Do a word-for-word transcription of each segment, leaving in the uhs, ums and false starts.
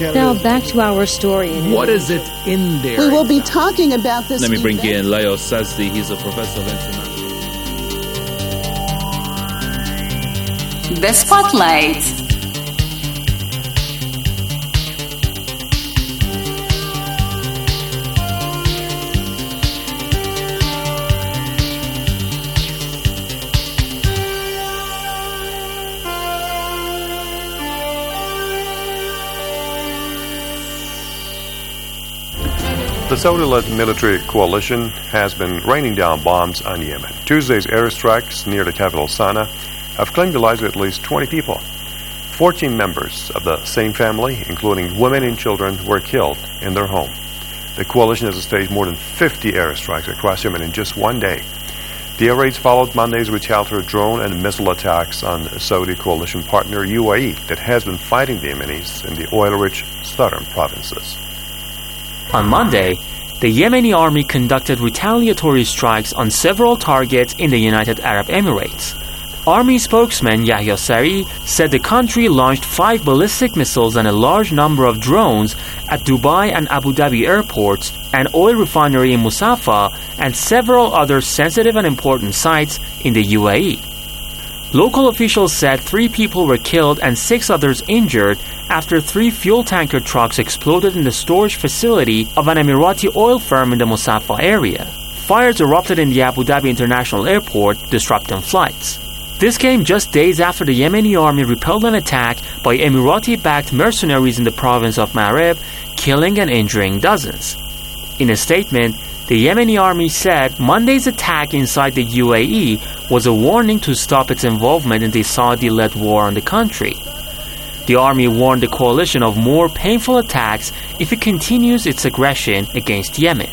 Now back to our story. What is it in there? We will be talking about this. Let me bring event. in Leo Sazdi. He's a professor of international. The Spotlight. The Saudi-led military coalition has been raining down bombs on Yemen. Tuesday's airstrikes near the capital Sana'a have claimed the lives of at least twenty people. fourteen members of the same family, including women and children, were killed in their home. The coalition has staged more than fifty airstrikes across Yemen in just one day. The air raids followed Monday's retaliatory drone and missile attacks on Saudi coalition partner U A E that has been fighting the Yemenis in the oil-rich southern provinces. On Monday, the Yemeni army conducted retaliatory strikes on several targets in the United Arab Emirates. Army spokesman Yahya Sari said the country launched five ballistic missiles and a large number of drones at Dubai and Abu Dhabi airports, an oil refinery in Musafah, and several other sensitive and important sites in the U A E. Local officials said three people were killed and six others injured after three fuel tanker trucks exploded in the storage facility of an Emirati oil firm in the Musafah area. Fires erupted in the Abu Dhabi International Airport, disrupting flights. This came just days after the Yemeni army repelled an attack by Emirati-backed mercenaries in the province of Marib, killing and injuring dozens. In a statement, the Yemeni army said Monday's attack inside the U A E was a warning to stop its involvement in the Saudi-led war on the country. The army warned the coalition of more painful attacks if it continues its aggression against Yemen.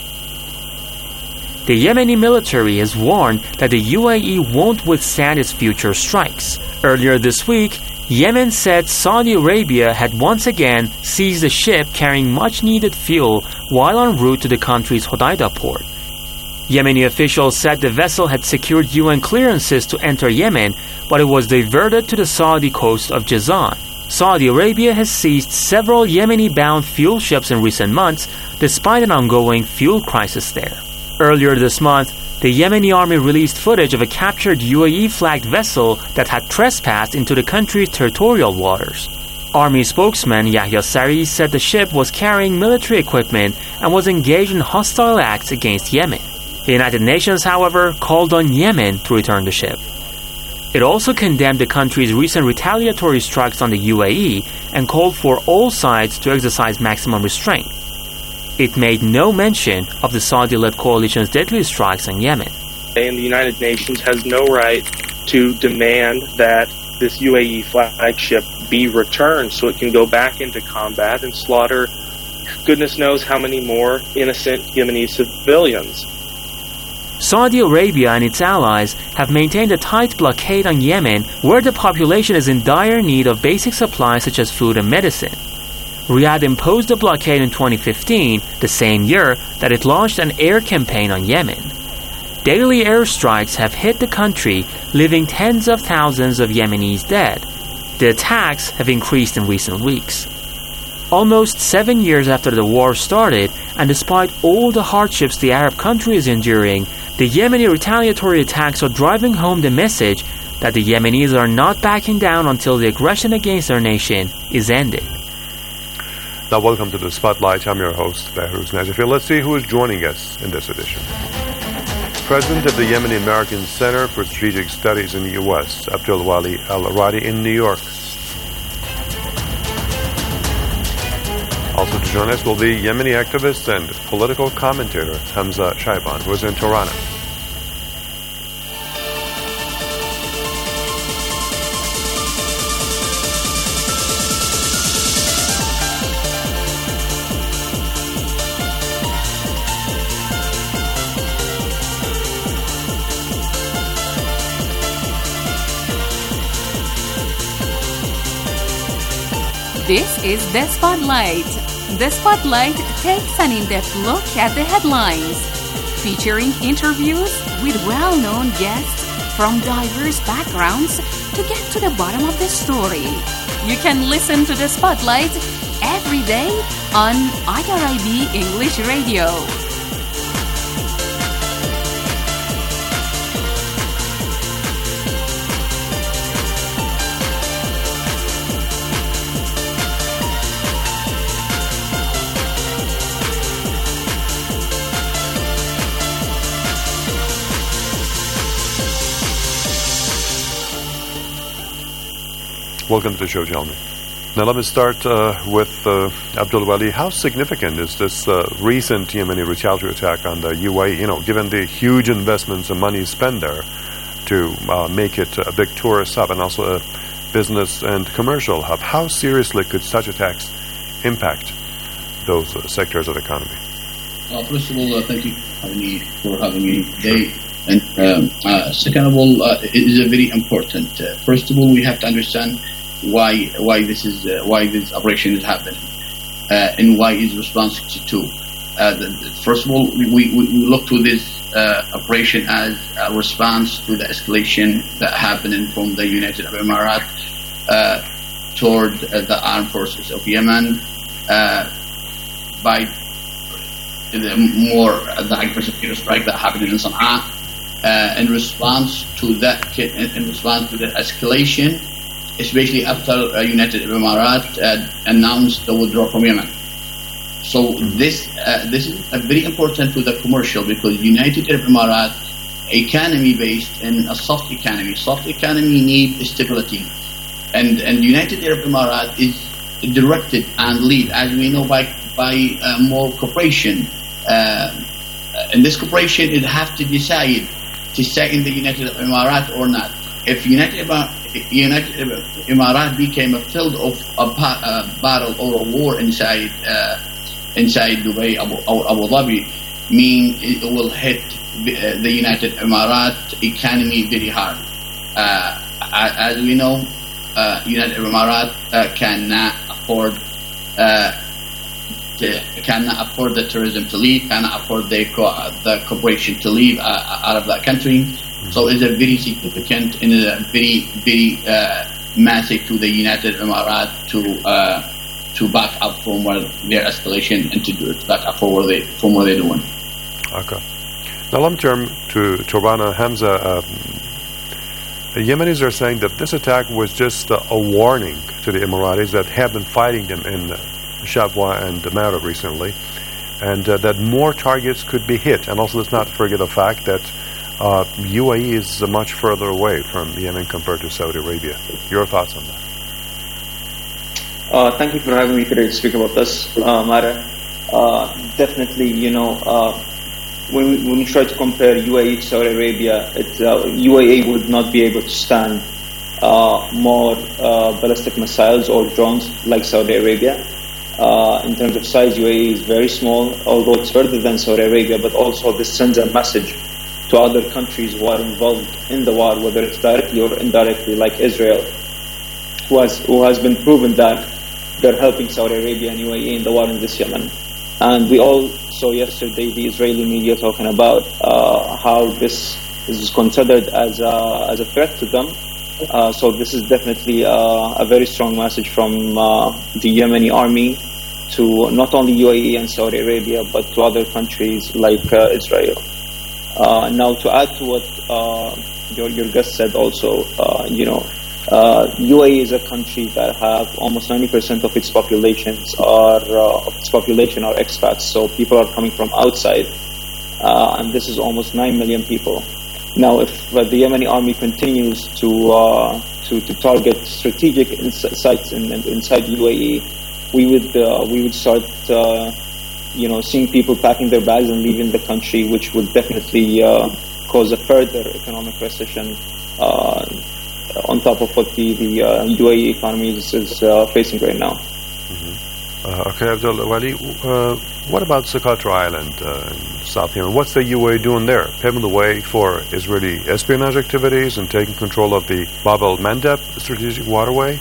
The Yemeni military has warned that the U A E won't withstand its future strikes. Earlier this week, Yemen said Saudi Arabia had once again seized a ship carrying much-needed fuel while en route to the country's Hodeidah port. Yemeni officials said the vessel had secured U N clearances to enter Yemen, but it was diverted to the Saudi coast of Jazan. Saudi Arabia has seized several Yemeni-bound fuel ships in recent months, despite an ongoing fuel crisis there. Earlier this month, the Yemeni army released footage of a captured U A E-flagged vessel that had trespassed into the country's territorial waters. Army spokesman Yahya Sari said the ship was carrying military equipment and was engaged in hostile acts against Yemen. The United Nations, however, called on Yemen to return the ship. It also condemned the country's recent retaliatory strikes on the U A E and called for all sides to exercise maximum restraint. It made no mention of the Saudi-led coalition's deadly strikes on Yemen. And the United Nations has no right to demand that this U A E flagship be returned so it can go back into combat and slaughter goodness knows how many more innocent Yemeni civilians. Saudi Arabia and its allies have maintained a tight blockade on Yemen, where the population is in dire need of basic supplies such as food and medicine. Riyadh imposed a blockade in twenty fifteen, the same year that it launched an air campaign on Yemen. Daily airstrikes have hit the country, leaving tens of thousands of Yemenis dead. The attacks have increased in recent weeks. Almost seven years after the war started, and despite all the hardships the Arab country is enduring, the Yemeni retaliatory attacks are driving home the message that the Yemenis are not backing down until the aggression against their nation is ended. Now, welcome to the Spotlight. I'm your host, Behruz Najafi. Let's see who is joining us in this edition. President of the Yemeni American Center for Strategic Studies in the U S, Abdul Wali Al-Aradi in New York. Also to join us will be Yemeni activist and political commentator Hamza Shaiban, who is in Tirana. This is The Spotlight. The Spotlight takes an in-depth look at the headlines, featuring interviews with well-known guests from diverse backgrounds to get to the bottom of the story. You can listen to The Spotlight every day on I R I B English Radio. Welcome to the show, gentlemen. Now let me start uh, with uh, Abdul Wali. How significant is this uh, recent Yemeni retaliatory attack on the U A E, you know, given the huge investments and money spent there to uh, make it a big tourist hub and also a business and commercial hub? How seriously could such attacks impact those uh, sectors of the economy? Uh, first of all, uh, thank you for having me, for having me today. And um, uh, second of all, uh, it is a very important. Uh, first of all, we have to understand why why this is uh, why this operation is happening, uh, and why is response to. Uh, the, the, first of all, we, we, we look to this uh, operation as a response to the escalation that happening from the United Arab Emirates uh, toward uh, the armed forces of Yemen uh, by the more uh, the aggressive airstrike that happened in Sana'a. Uh, in response to that, in, in response to the escalation, especially after uh, United Arab Emirates uh, announced the withdrawal from Yemen. So this uh, this is uh, very important to the commercial, because United Arab Emirates economy based in a soft economy. Soft economy need stability, and and United Arab Emirates is directed and lead, as we know, by by uh, more cooperation. Uh, and this cooperation, it has to decide to stay in the United Arab Emirates or not. If United United Emirates became a field of a, a battle or a war inside uh, inside Dubai Abu, or Abu Dhabi, mean it will hit the United Emirates economy very hard. Uh, as we know, uh, United Arab Emirates uh, cannot afford uh, to, cannot afford the tourism to leave, cannot afford the co- the corporation to leave uh, out of that country. So it's a very significant and a very, very uh, massive to the United Arab Emirates to uh, to back up from where their escalation and to do it back up from where they from where they're doing. Okay. Now let me turn to Turbana Hamza. Uh, the Yemenis are saying that this attack was just uh, a warning to the Emiratis that have been fighting them in uh, Shabwa and Marib recently, and uh, that more targets could be hit. And also, let's not forget the fact that Uh, U A E is uh, much further away from Yemen compared to Saudi Arabia. Your thoughts on that? Uh, thank you for having me today to speak about this uh, matter. Uh, definitely, you know, uh, when we, when we try to compare U A E to Saudi Arabia, it, uh, U A E would not be able to stand uh, more uh, ballistic missiles or drones like Saudi Arabia. Uh, in terms of size, U A E is very small, although it's further than Saudi Arabia, but also this sends a message to other countries who are involved in the war, whether it's directly or indirectly, like Israel, who has who has been proven that they're helping Saudi Arabia and U A E in the war in this Yemen. And we all saw yesterday the Israeli media talking about uh, how this is considered as a, as a threat to them. Uh, so this is definitely uh, a very strong message from uh, the Yemeni army to not only U A E and Saudi Arabia, but to other countries like uh, Israel. Uh, now, to add to what uh, your, your guest said also, uh, you know, uh, U A E is a country that have almost ninety percent of its populations are uh, of its population are expats, so people are coming from outside, uh, and this is almost nine million people. Now, if uh, the Yemeni army continues to uh, to, to target strategic sites in, in, inside U A E, we would uh, we would start. Uh, you know, seeing people packing their bags and leaving the country, which would definitely uh, cause a further economic recession uh, on top of what the, the uh, U A E economy is, is uh, facing right now. Mm-hmm. Uh, okay, Abdul Wali, uh, what about Socotra Island uh, in South Yemen? What's the U A E doing there? Paving the way for Israeli espionage activities and taking control of the Bab el-Mandeb strategic waterway?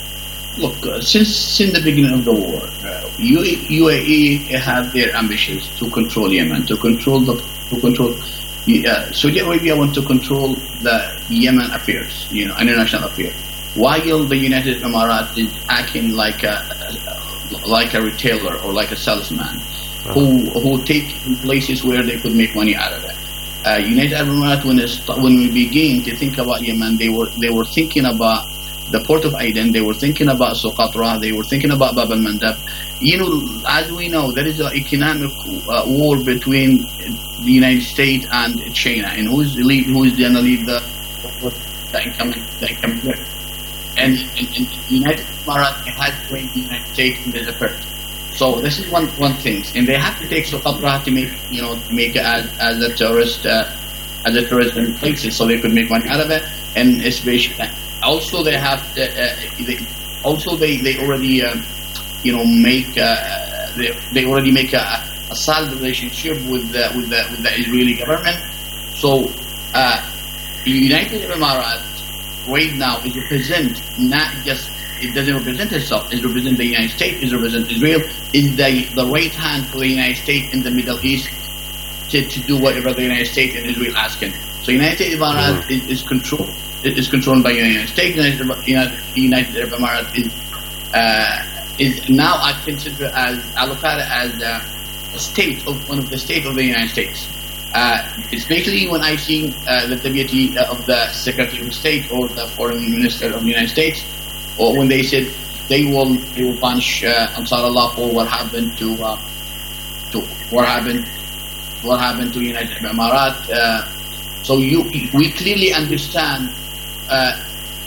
Look, uh, since since the beginning of the war, uh, U A E have their ambitions to control Yemen, to control the to control. Uh, Saudi Arabia want to control the Yemen affairs, you know, international affairs. While the United Emirates is acting like a, like a retailer or like a salesman, uh-huh. who who take places where they could make money out of it. Uh, United Arab Emirates, when, when we began to think about Yemen, they were they were thinking about the port of Aden, they were thinking about Socotra, they were thinking about Bab al-Mandab. You know, as we know, there is an economic uh, war between the United States and China, and who's the lead, who's going to lead the the incoming the incoming war. And, and, and the United Emirates has joined the United States in this effort. So this is one one thing, and they have to take Socotra to make you know to make it as as a tourist uh, as a tourism places, so they could make money out of it, and especially also they have to, uh, they, also they they already um, you know make uh, they they already make a, a solid relationship with the, with the with the Israeli government. So uh, the United Arab Emirates right now is represent not just. It doesn't represent itself. It represents the United States. It represents Israel. Is the the right hand for the United States in the Middle East to, to do whatever the United States and Israel asking. So United Arab Emirates mm-hmm. is, is controlled. It is controlled by the United States. United United, United Arab Emirates is uh, is now I consider as I look at it as a, a state of one of the state of the United States. Uh, especially when I see uh, the deputy of the Secretary of State or the Foreign Minister of the United States. Or when they said they will they will punish uh, Ansar Allah for what happened to uh, to what happened what happened to United Arab Emirates. Uh, so you we clearly understand uh,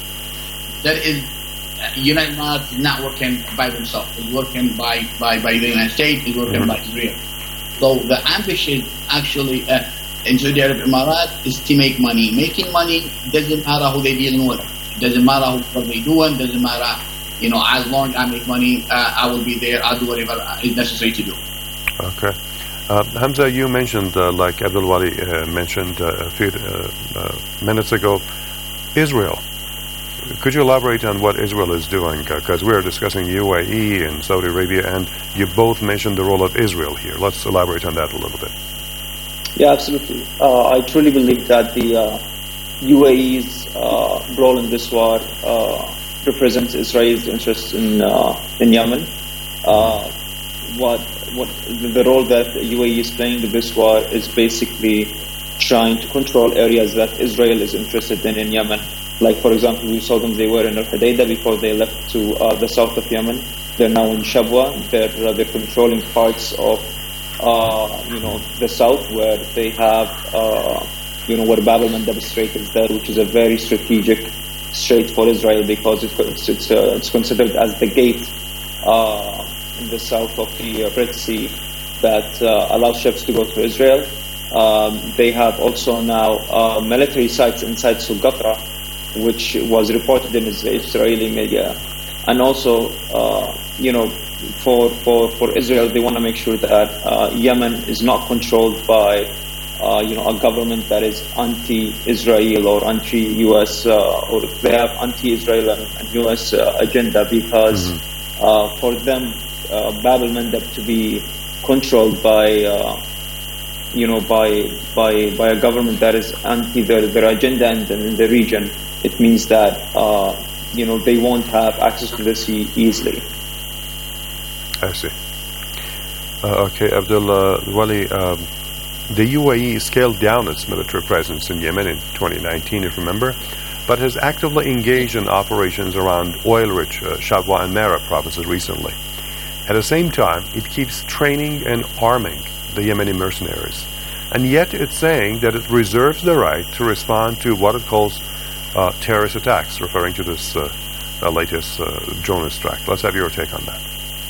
that is uh, United Arab Emirates is not working by themselves. It's working by, by, by the United States. It's working mm-hmm. by Israel. So the ambition actually uh, in Saudi Arab Emirates is to make money. Making money doesn't matter who they're dealing with. Doesn't matter what they're doing. Doesn't matter, you know. As long as I make money, uh, I will be there. I'll do whatever is necessary to do. Okay, uh, Hamza, you mentioned, uh, like Abdul Wali uh, mentioned uh, a few uh, uh, minutes ago, Israel. Could you elaborate on what Israel is doing? Because uh, we are discussing U A E and Saudi Arabia, and you both mentioned the role of Israel here. Let's elaborate on that a little bit. Yeah, absolutely. Uh, I truly believe that the uh, U A E's uh, role in this war uh, represents Israel's interest in uh, in Yemen. Uh, what what the role that the U A E is playing in this war is basically trying to control areas that Israel is interested in in Yemen. Like, for example, we saw them; they were in Al-Hudaydah before they left to uh, the south of Yemen. They're now in Shabwa. They're uh, they're controlling parts of uh, you know the south where they have. Uh, You know, where Bab al-Mandab Strait is there, which is a very strategic strait for Israel because it's it's it's, uh, it's considered as the gate uh, in the south of the uh, Red Sea that uh, allows ships to go to Israel. Um, they have also now uh, military sites inside Socotra, which was reported in Israeli media, and also uh, you know for for for Israel, they want to make sure that uh, Yemen is not controlled by. Uh, you know, a government that is anti-Israel or anti-U S uh, or they have anti-Israel and, and U S uh, agenda because mm-hmm. uh, for them, uh, Bab al-Mandab to be controlled by, uh, you know, by by by a government that is anti their, their agenda and, and in the region, it means that uh, you know they won't have access to the sea easily. I see. Uh, okay, Abdul Wali. Um, The U A E scaled down its military presence in Yemen in twenty nineteen, if you remember, but has actively engaged in operations around oil-rich uh, Shabwa and Marib provinces recently. At the same time, it keeps training and arming the Yemeni mercenaries. And yet it's saying that it reserves the right to respond to what it calls uh, terrorist attacks, referring to this uh, uh, latest uh, drone strike. Let's have your take on that.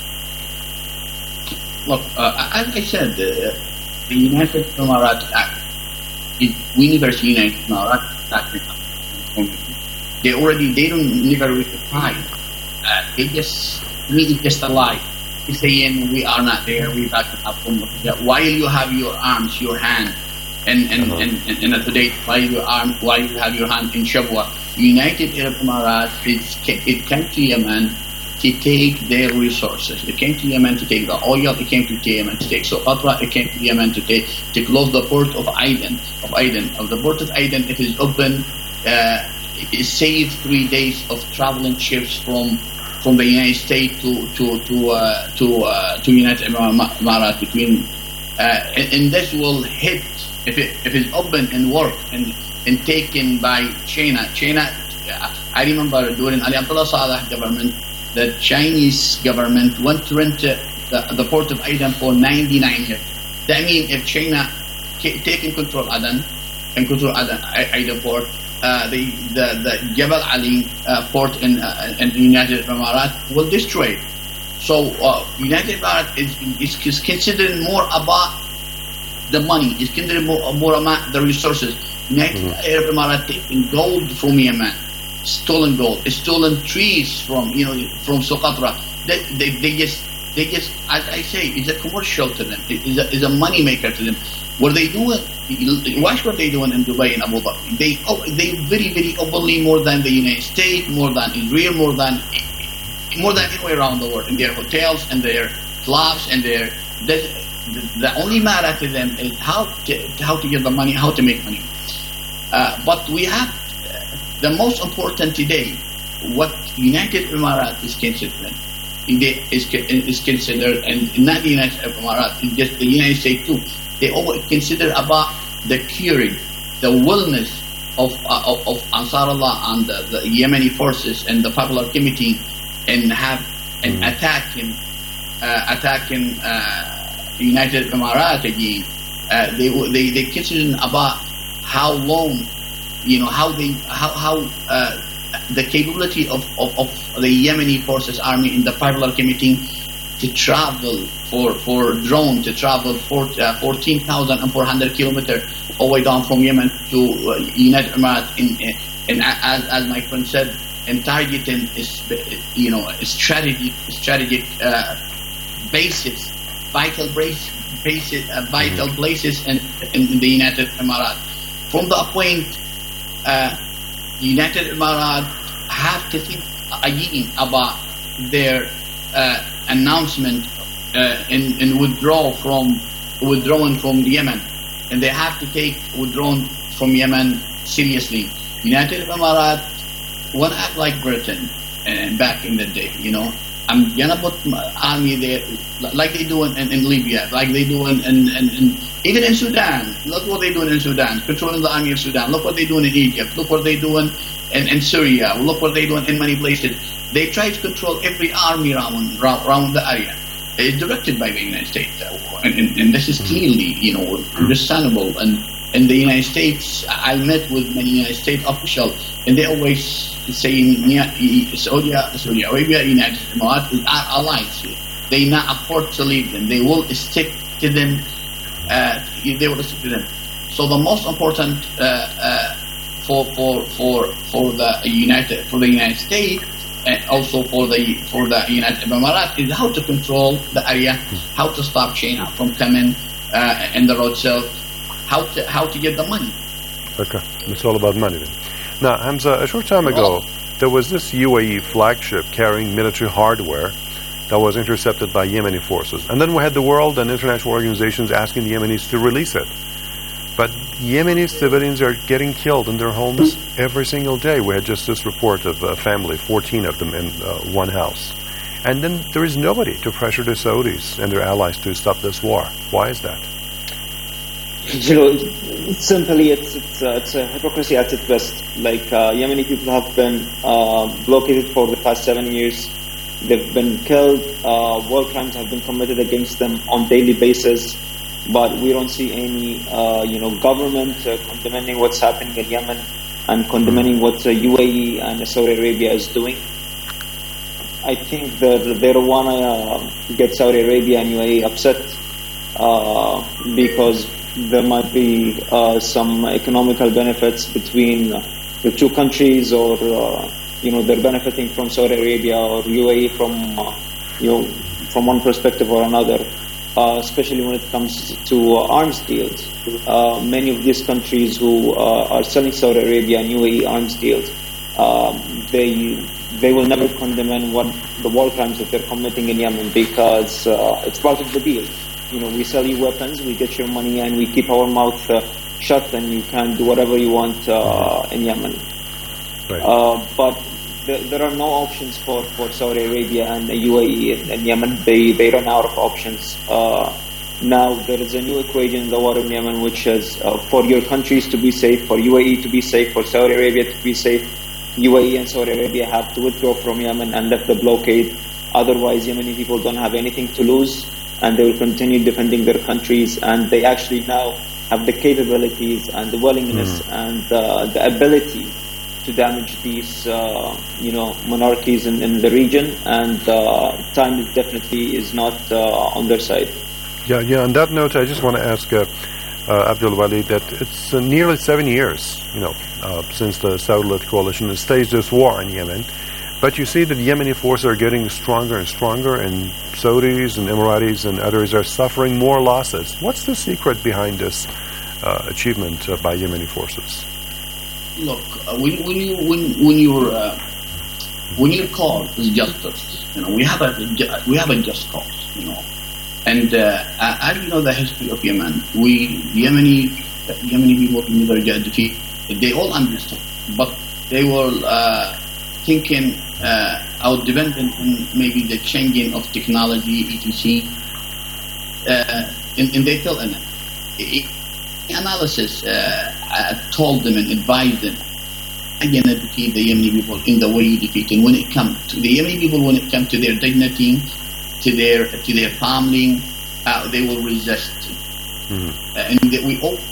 Look, uh, as I said, uh, the United Emirates Act is we never see United Emirates Act. They already they don't never reply. Uh, they just we just a lie. They saying we are not there. We back up from while you have your arms, your hand, and and uh-huh. and, and, and today while your arm, while you have your hand in Shabwa, United Arab Emirates it's, it came to Yemen to take their resources. It came to Yemen to take the oil. It came to Yemen to take Socotra. It came to Yemen to take to close the port of Aden. Of Aden, of the port of Aden, it is open. Uh, it saved three days of traveling ships from from the United States to to to uh, to uh, to United Emirates between, uh, and, and this will hit if it if it's open and work and and taken by China. China, I remember during Ali Abdullah Saleh government, the Chinese government went to rent the, the port of Aden for ninety-nine years. That means if China taking control Aden and control Aden, Aden port, uh, the, the the Jebel Ali uh, port in uh, in the United Arab Emirates will destroy it. So uh, United Arab Emirates is, is, is considering more about the money. Is considering more, more about the resources. United mm-hmm. Arab Emirates taking gold from Yemen, stolen gold, stolen trees from you know from Socotra. They, they they just they just as I say, it's a commercial to them. It is a, it's a money maker to them. What they doing? Watch what they doing in Dubai and Abu Dhabi. They oh, they very very openly more than the United States, more than Israel, more than more than anywhere around the world in their hotels and their clubs and their. The, the only matter to them is how to how to get the money, how to make money. Uh, but we have uh, the most important today. What United Emirates is considering is is considered, and not the United Emirates, it's just the United States too. They always consider about the curing, the wellness of uh, of, of Ansarullah and the, the Yemeni forces and the Popular Committee, and have and mm-hmm. attacking uh, attacking uh, United Emirates again. Uh, they they they consider about how long, you know, how they how how uh, the capability of, of, of the Yemeni forces army in the Popular Committee to travel for for drone to travel for uh, fourteen thousand four hundred kilometers all the way down from Yemen to uh, United Emirates in, in, in as, as my friend said, and targeting is you know strategic strategic uh, bases, vital base, bases, uh, vital places in, in, in the United Emirates. From the point, uh, the United Emirates have to think again about their uh, announcement uh, and, and withdraw from withdrawing from Yemen, and they have to take withdrawing from Yemen seriously. United Emirates won't act like Britain uh, back in the day. You know, I'm gonna put my army there, like they do in, in, in Libya, like they do in, in, in, in even in Sudan. Look what they're doing in Sudan, controlling the army of Sudan. Look what they're doing in Egypt. Look what they're doing in, in Syria. Look what they're doing in many places. They try to control every army around around the area. It's directed by the United States, and, and, and this is clearly, you know, understandable. And in the United States, I met with many United States officials, and they always saying Saudi, Saudi Arabia, United Emirates is our allies. They not afford to leave them. They will stick to them. Uh, they will stick to them. So the most important uh, uh, for for for for the United for the United States and also for the for the United Emirates is how to control the area, how to stop China from coming uh, in the road south, how to how to get the money. Okay, it's all about money then. Now, Hamza, a short time ago, well, there was this U A E flagship carrying military hardware that was intercepted by Yemeni forces. And then we had the world and international organizations asking the Yemenis to release it. But Yemeni civilians are getting killed in their homes every single day. We had just this report of a family, fourteen of them in uh, one house. And then there is nobody to pressure the Saudis and their allies to stop this war. Why is that? You know, simply it's it's, uh, it's a hypocrisy at its best. Like uh, Yemeni people have been uh, blockaded for the past seven years. They've been killed. Uh, war crimes have been committed against them on daily basis. But we don't see any, uh, you know, government uh, condemning what's happening in Yemen and condemning what uh, U A E and Saudi Arabia is doing. I think that they don't want to uh, get Saudi Arabia and U A E upset uh, because there might be uh, some economical benefits between the two countries, or uh, you know, they're benefiting from Saudi Arabia or U A E from uh, you know, from one perspective or another. Uh, especially when it comes to uh, arms deals. Uh, many of these countries who uh, are selling Saudi Arabia and U A E arms deals, um, they they will never condemn what the war crimes that they're committing in Yemen, because uh, it's part of the deal. You know, we sell you weapons, we get your money, and we keep our mouth uh, shut, and you can do whatever you want uh, in Yemen. Right. Uh, but there, there are no options for, for Saudi Arabia and the U A E and, and Yemen. They they run out of options. Uh, now there is a new equation in the war in Yemen, which is uh, for your countries to be safe, for U A E to be safe, for Saudi Arabia to be safe, U A E and Saudi Arabia have to withdraw from Yemen and lift the blockade. Otherwise, Yemeni people don't have anything to lose, and they will continue defending their countries. And they actually now have the capabilities and the willingness mm. and uh, the ability to damage these, uh, you know, monarchies in, in the region. And uh, time is definitely is not uh, on their side. Yeah, yeah. On that note, I just want to ask uh, uh, Abdul Wali that it's uh, nearly seven years, you know, uh, since the Saudi-led coalition has staged this war in Yemen. But you see that the Yemeni forces are getting stronger and stronger, and Saudis and Emiratis and others are suffering more losses. What's the secret behind this uh, achievement uh, by Yemeni forces? Look, uh, when, when you when when your uh, when your cause is justice, you know, we have a we have a just cause, you know, and uh, as you know the history of Yemen, we Yemeni Yemeni people never get defeated. They all understood, but they were uh, thinking uh, out dependent on maybe the changing of technology, et cetera. Uh, and, and they fell in it. it analysis uh, uh, told them and advised them again to defeat the Yemeni people in the way you defeat. And when it comes to the Yemeni people, when it comes to their dignity, to their to their family, uh, they will resist. Mm-hmm. Uh, and that we all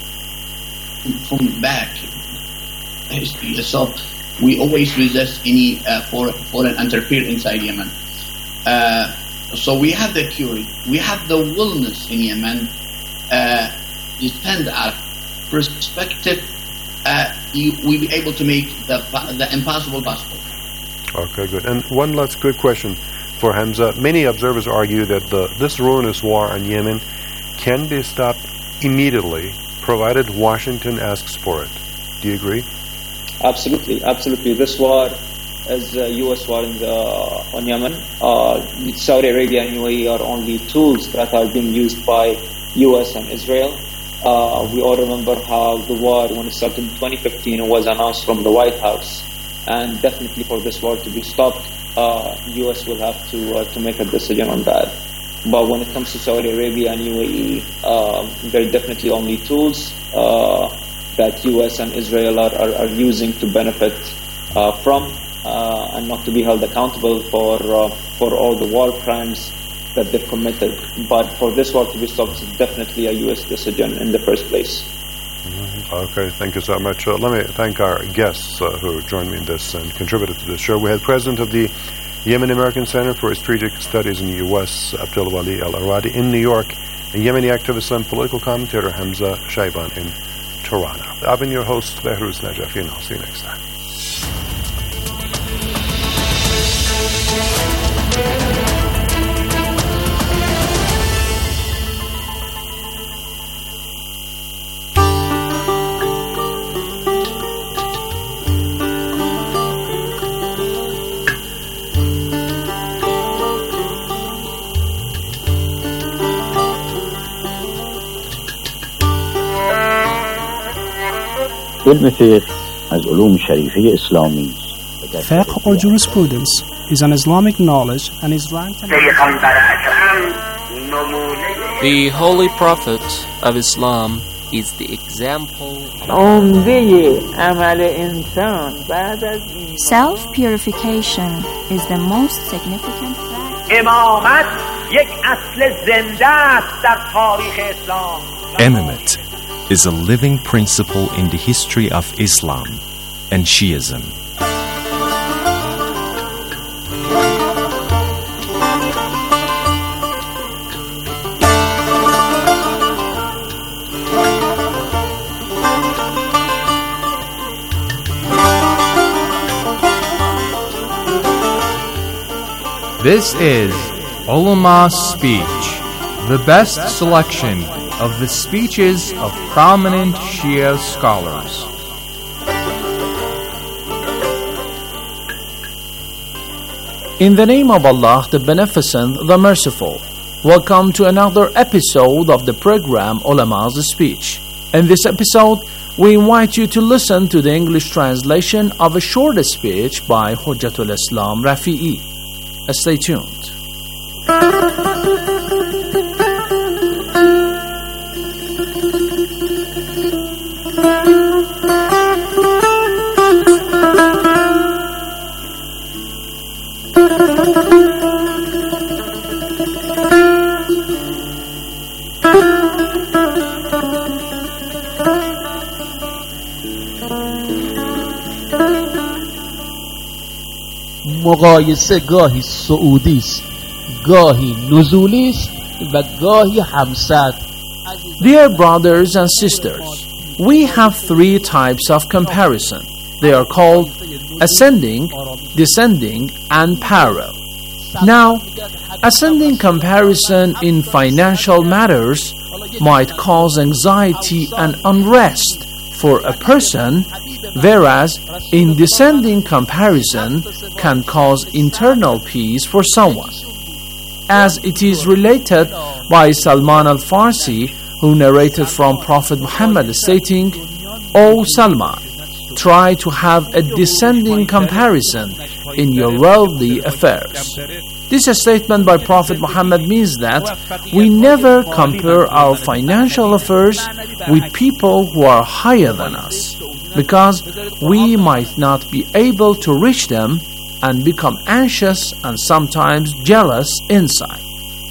from back history. So we always resist any uh, foreign foreign interference inside Yemen. Uh, so we have the cure, we have the willingness in Yemen. Uh, defend our perspective, uh, you, we'll be able to make the the impossible possible. Okay, good. And one last quick question for Hamza. Many observers argue that the, this ruinous war on Yemen can be stopped immediately, provided Washington asks for it. Do you agree? Absolutely, absolutely. This war is a U S war in the, on Yemen. Uh, Saudi Arabia and U A E are only tools that are being used by U S and Israel. Uh, we all remember how the war, when it started in twenty fifteen, it was announced from the White House. And definitely for this war to be stopped, uh, U S will have to uh, to make a decision on that. But when it comes to Saudi Arabia and U A E, uh, they're definitely only tools uh, that U S and Israel are, are, are using to benefit uh, from uh, and not to be held accountable for uh, for all the war crimes that they've committed. But for this war to be stopped, it's definitely a U S decision in the first place. Mm-hmm. Okay, thank you so much. Uh, let me thank our guests uh, who joined me in this and contributed to this show. We had President of the Yemen American Center for Strategic Studies in the U S, Abdul Wali Al-Aradi in New York, and Yemeni activist and political commentator Hamza Shaiban in Tirana. I've been your host, Behruz Najafi, and I'll see you next time. Fiqh or jurisprudence is an Islamic knowledge and is ranked. The Holy Prophet of Islam is the example. Self-purification is the most significant fact. Imamate is a living principle in the history of Islam and Shiism. This is Ulama Speech, the best selection of the speeches of prominent Shia scholars. In the name of Allah, the Beneficent, the Merciful, welcome to another episode of the program Ulama's Speech. In this episode, We invite you to listen to the English translation of a short speech by Hujjatul Islam Rafi'i. Stay tuned. مقایسه گاهی صعودی است، گاهی نزولی است و گاهی همسد. Dear brothers and sisters, we have three types of comparison. They are called ascending, descending, and parallel. Now, ascending comparison in financial matters might cause anxiety and unrest for a person, whereas in descending comparison can cause internal peace for someone. As it is related by Salman al-Farsi, who narrated from Prophet Muhammad stating, "O Salman, try to have a descending comparison in your worldly affairs." This statement by Prophet Muhammad means that we never compare our financial affairs with people who are higher than us, because we might not be able to reach them and become anxious and sometimes jealous inside.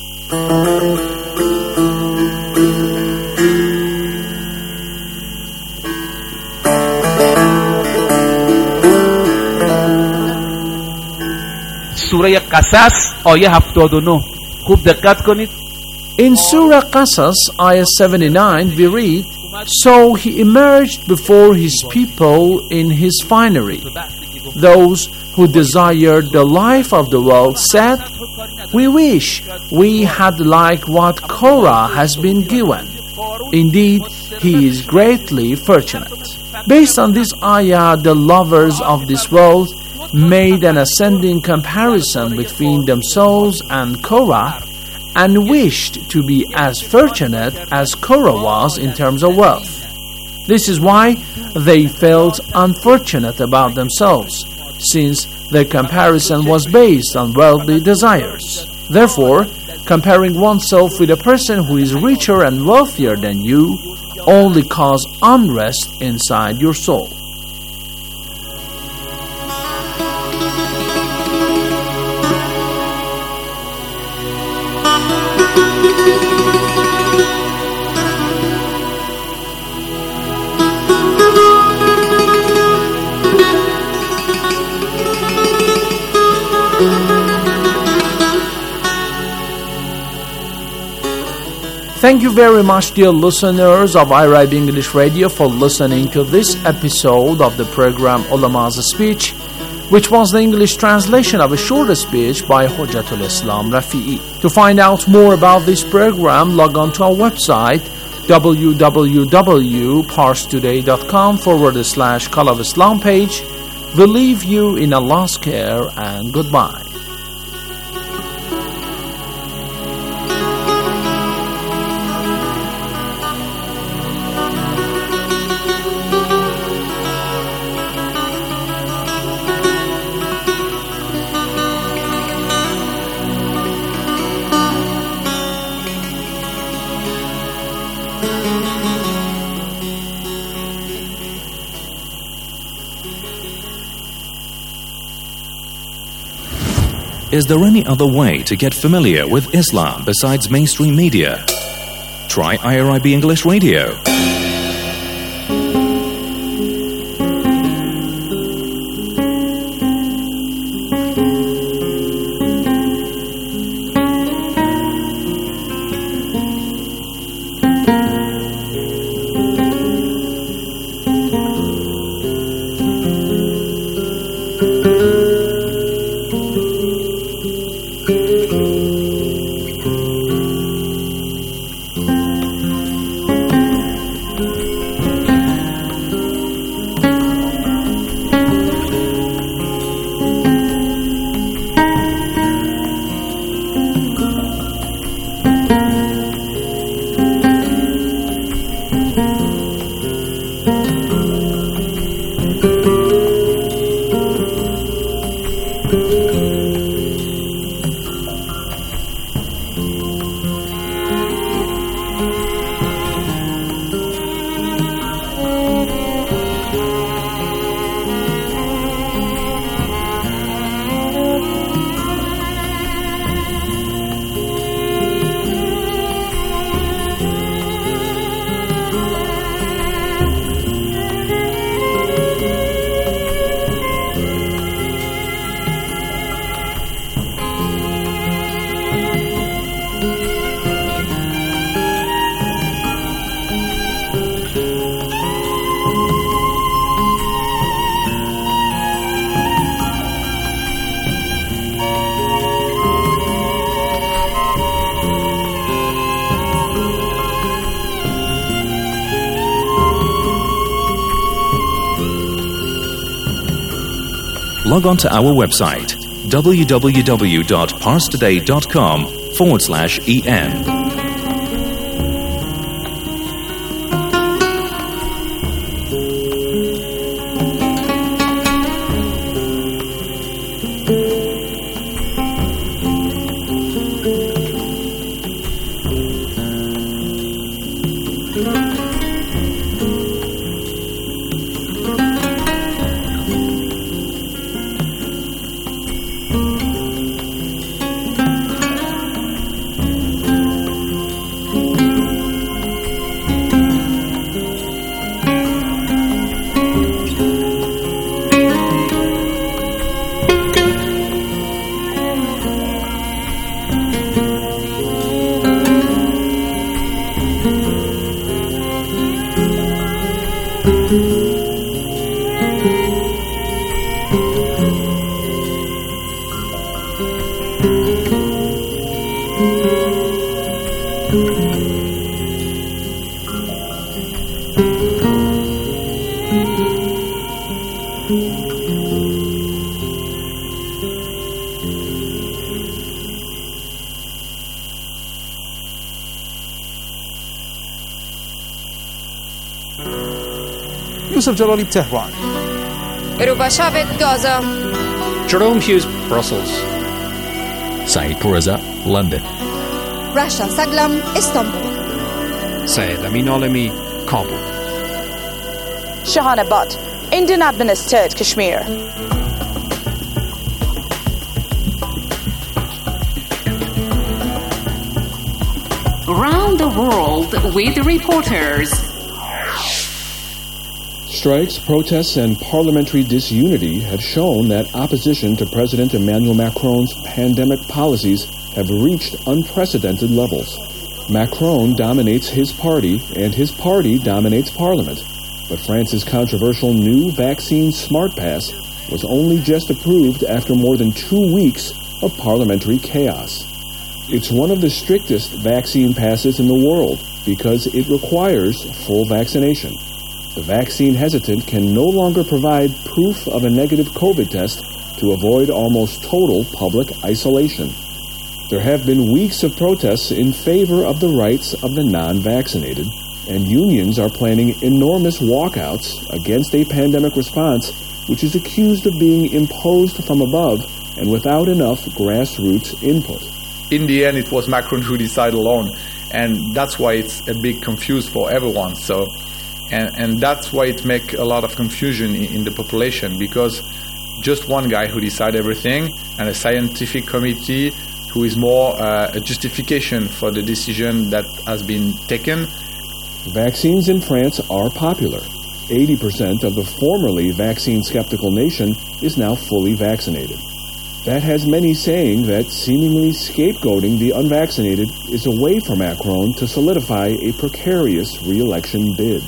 سوره قصص آیه هفتاد و نه خوب دقت کنید. In Surah Qasas, ayah seventy-nine, we read, "So he emerged before his people in his finery. Those who desired the life of the world said, we wish we had like what Korah has been given. Indeed, he is greatly fortunate." Based on this ayah, the lovers of this world made an ascending comparison between themselves and Korah and wished to be as fortunate as Korah was in terms of wealth. This is why they felt unfortunate about themselves, since their comparison was based on worldly desires. Therefore, comparing oneself with a person who is richer and wealthier than you only causes unrest inside your soul. Thank you very much, dear listeners of iRibe English Radio, for listening to this episode of the program Ulama's Speech, which was the English translation of a short speech by Hujjatul Islam Rafi'i. To find out more about this program, log on to our website www.parstoday.com forward slash Call of Islam page. We leave you in Allah's care and goodbye. Is there any other way to get familiar with Islam besides mainstream media? Try iRibe English Radio. log on to our website www.parstoday.com forward slash en. Yusuf Jalali, Tehran. Rubashavit, Gaza. Jerome Hughes, Brussels. Saeed Pourreza, London. Rasha Saglam, Istanbul. Syed Amin Alami, Kabul. Shahana Butt, Indian administered Kashmir. Around the world with reporters. Strikes, protests, and parliamentary disunity have shown that opposition to President Emmanuel Macron's pandemic policies have reached unprecedented levels. Macron dominates his party, and his party dominates Parliament. But France's controversial new vaccine Smart Pass was only just approved after more than two weeks of parliamentary chaos. It's one of the strictest vaccine passes in the world because it requires full vaccination. The vaccine hesitant can no longer provide proof of a negative COVID test to avoid almost total public isolation. There have been weeks of protests in favor of the rights of the non-vaccinated, and unions are planning enormous walkouts against a pandemic response which is accused of being imposed from above and without enough grassroots input. In the end, it was Macron who decided alone, and that's why it's a big confuse for everyone. So. And, and that's why it makes a lot of confusion in, in the population, because just one guy who decides everything and a scientific committee who is more uh, a justification for the decision that has been taken. Vaccines in France are popular. eighty percent of the formerly vaccine-skeptical nation is now fully vaccinated. That has many saying that seemingly scapegoating the unvaccinated is a way for Macron to solidify a precarious re-election bid.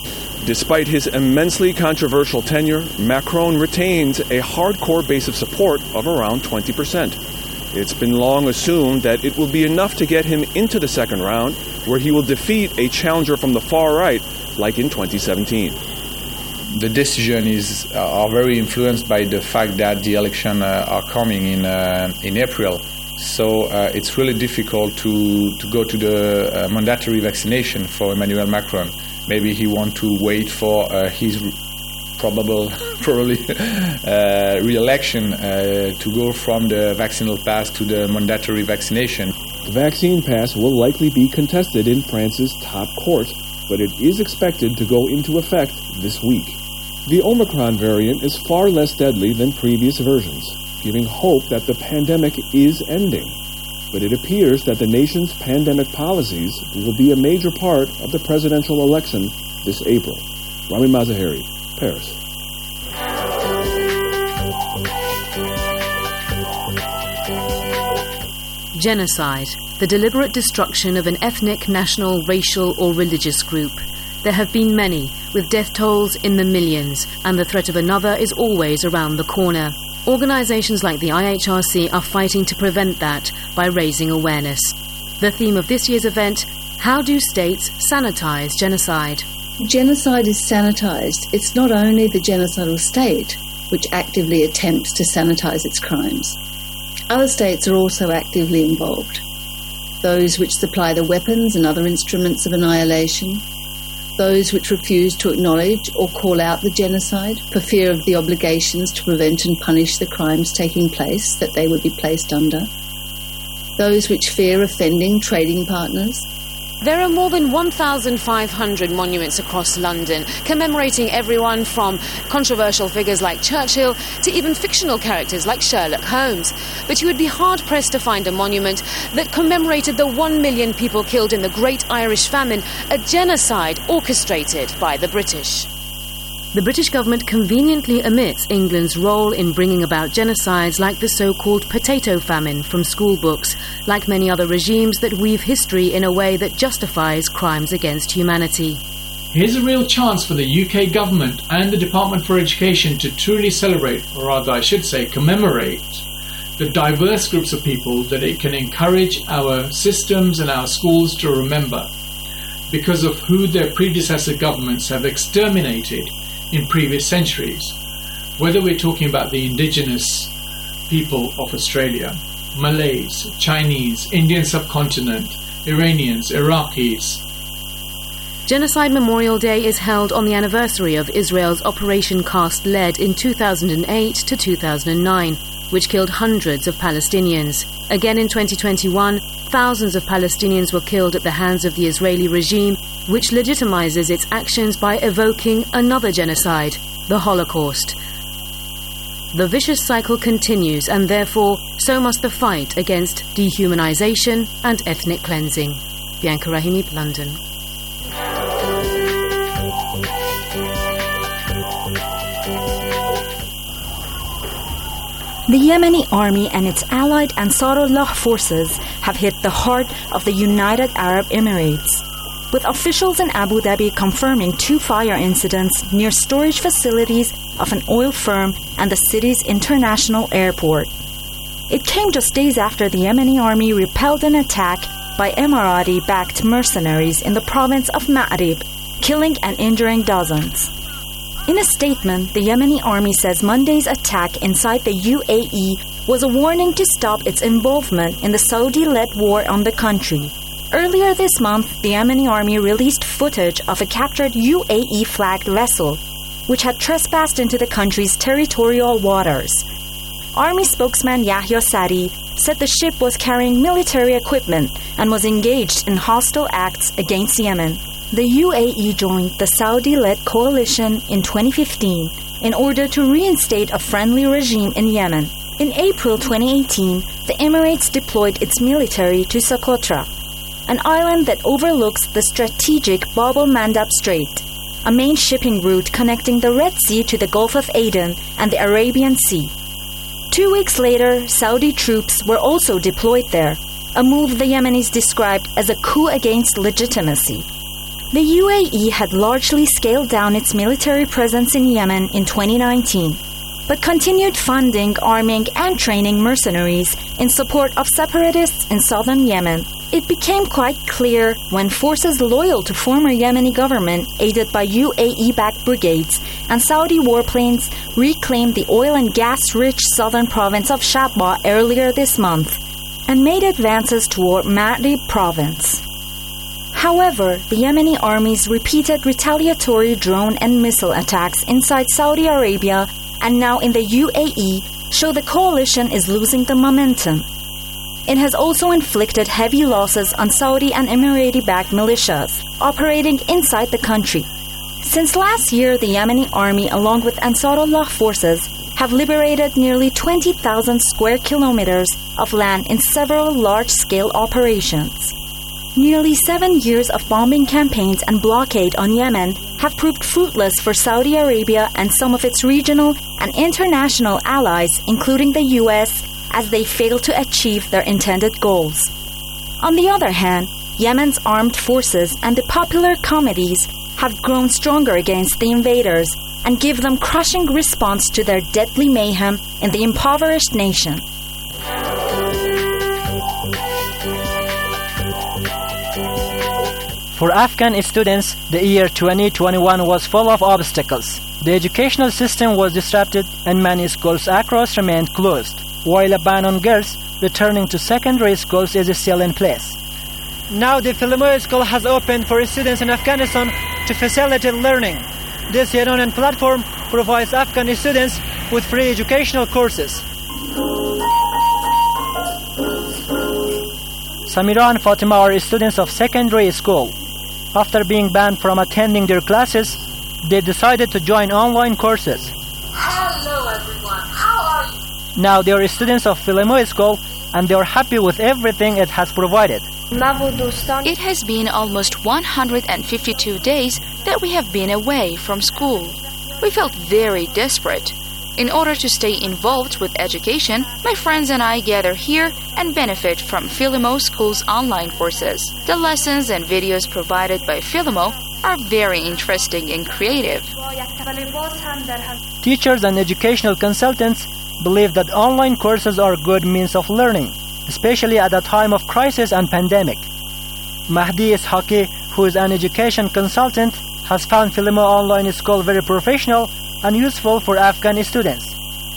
Despite his immensely controversial tenure, Macron retains a hardcore base of support of around twenty percent. It's been long assumed that it will be enough to get him into the second round, where he will defeat a challenger from the far right, like in twenty seventeen. The decision is uh, are very influenced by the fact that the election uh, are coming in uh, in April. So uh, it's really difficult to, to go to the uh, mandatory vaccination for Emmanuel Macron. Maybe he wants to wait for uh, his probable, probably uh, re-election uh, to go from the vaccinal pass to the mandatory vaccination. The vaccine pass will likely be contested in France's top court, but it is expected to go into effect this week. The Omicron variant is far less deadly than previous versions, giving hope that the pandemic is ending. But it appears that the nation's pandemic policies will be a major part of the presidential election this April. Rami Mazaheri, Paris. Genocide, the deliberate destruction of an ethnic, national, racial or religious group. There have been many, with death tolls in the millions, and the threat of another is always around the corner. Organisations like the I H R C are fighting to prevent that by raising awareness. The theme of this year's event, how do states sanitise genocide? Genocide is sanitised. It's not only the genocidal state, which actively attempts to sanitize its crimes. Other states are also actively involved. Those which supply the weapons and other instruments of annihilation, those which refuse to acknowledge or call out the genocide for fear of the obligations to prevent and punish the crimes taking place that they would be placed under, those which fear offending trading partners. There are more than one thousand five hundred monuments across London, commemorating everyone from controversial figures like Churchill to even fictional characters like Sherlock Holmes. But you would be hard-pressed to find a monument that commemorated the one million people killed in the Great Irish Famine, a genocide orchestrated by the British. The British government conveniently omits England's role in bringing about genocides like the so-called potato famine from school books, like many other regimes that weave history in a way that justifies crimes against humanity. Here's a real chance for the U K government and the Department for Education to truly celebrate, or rather I should say commemorate, the diverse groups of people that it can encourage our systems and our schools to remember because of who their predecessor governments have exterminated in previous centuries, whether we're talking about the indigenous people of Australia, Malays, Chinese, Indian subcontinent, Iranians, Iraqis. Genocide Memorial Day is held on the anniversary of Israel's Operation Cast Lead in two thousand eight to two thousand nine, which killed hundreds of Palestinians. Again in twenty twenty-one, thousands of Palestinians were killed at the hands of the Israeli regime, which legitimizes its actions by evoking another genocide, the Holocaust. The vicious cycle continues, and therefore, so must the fight against dehumanization and ethnic cleansing. Bianca Rahimi, London. The Yemeni army and its allied Ansarullah forces have hit the heart of the United Arab Emirates, with officials in Abu Dhabi confirming two fire incidents near storage facilities of an oil firm and the city's international airport. It came just days after the Yemeni army repelled an attack by Emirati-backed mercenaries in the province of Ma'rib, killing and injuring dozens. In a statement, the Yemeni army says Monday's attack inside the U A E was a warning to stop its involvement in the Saudi-led war on the country. Earlier this month, the Yemeni army released footage of a captured U A E-flagged vessel, which had trespassed into the country's territorial waters. Army spokesman Yahya Sari said the ship was carrying military equipment and was engaged in hostile acts against Yemen. The U A E joined the Saudi-led coalition in twenty fifteen in order to reinstate a friendly regime in Yemen. In April twenty eighteen, the Emirates deployed its military to Socotra, an island that overlooks the strategic Bab el-Mandab Strait, a main shipping route connecting the Red Sea to the Gulf of Aden and the Arabian Sea. Two weeks later, Saudi troops were also deployed there, a move the Yemenis described as a coup against legitimacy. The U A E had largely scaled down its military presence in Yemen in twenty nineteen, but continued funding, arming, and training mercenaries in support of separatists in southern Yemen. It became quite clear when forces loyal to former Yemeni government, aided by U A E-backed brigades and Saudi warplanes, reclaimed the oil and gas-rich southern province of Shabwa earlier this month and made advances toward Ma'rib province. However, the Yemeni army's repeated retaliatory drone and missile attacks inside Saudi Arabia and now in the U A E show the coalition is losing the momentum. It has also inflicted heavy losses on Saudi and Emirati-backed militias operating inside the country. Since last year, the Yemeni army, along with Ansarullah forces, have liberated nearly twenty thousand square kilometers of land in several large-scale operations. Nearly seven years of bombing campaigns and blockade on Yemen have proved fruitless for Saudi Arabia and some of its regional and international allies, including the U S, as they fail to achieve their intended goals. On the other hand, Yemen's armed forces and the popular committees have grown stronger against the invaders and give them crushing response to their deadly mayhem in the impoverished nation. For Afghan students, the year twenty twenty-one was full of obstacles. The educational system was disrupted and many schools across remained closed, while a ban on girls returning to secondary schools is still in place. Now the Philimoy School has opened for students in Afghanistan to facilitate learning. This Iranian platform provides Afghan students with free educational courses. Samira and Fatima are students of secondary school. After being banned from attending their classes, they decided to join online courses. Hello everyone, how are you? Now they are students of Philimoy School and they are happy with everything it has provided. It has been almost one hundred fifty-two days that we have been away from school. We felt very desperate. In order to stay involved with education, my friends and I gather here and benefit from Philimo School's online courses. The lessons and videos provided by Philimo are very interesting and creative. Teachers and educational consultants believe that online courses are a good means of learning, especially at a time of crisis and pandemic. Mahdi Ishaqi, who is an education consultant, has found Philimo Online School very professional and useful for Afghan students.